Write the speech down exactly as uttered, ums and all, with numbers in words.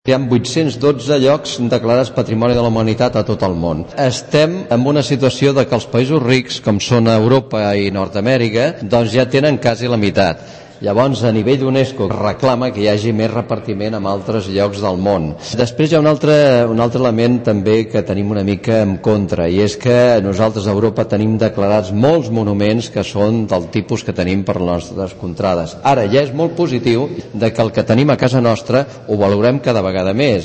Hi ha vuit-cents dotze llocs declarats Patrimoni de la Humanitat a tot el món. Estem en una situació de que els països rics, com són Europa i Nord-amèrica, doncs ja tenen quasi la meitat. Llavors, a nivell d'UNESCO, reclama que hi hagi més repartiment en altres llocs del món. Després hi ha un altre, un altre element també que tenim una mica en contra, i és que nosaltres a Europa tenim declarats molts monuments que són del tipus que tenim per les nostres contrades. Ara, ja és molt positiu de que el que tenim a casa nostra ho valorem cada vegada més.